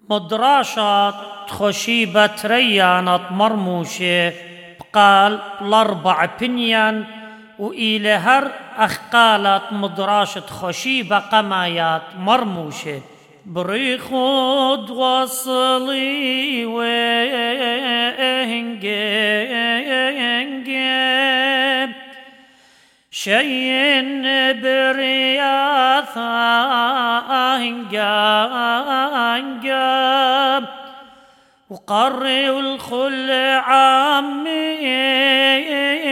مدراشة خشيبة ريانة مرموشة بقال الأربع بنيان وإلى هر أخقالت مدراشة خشيبة قمايات مرموشة بريخود وصلي وهنجيب شين برياثا هنجاب وقري والخل عمي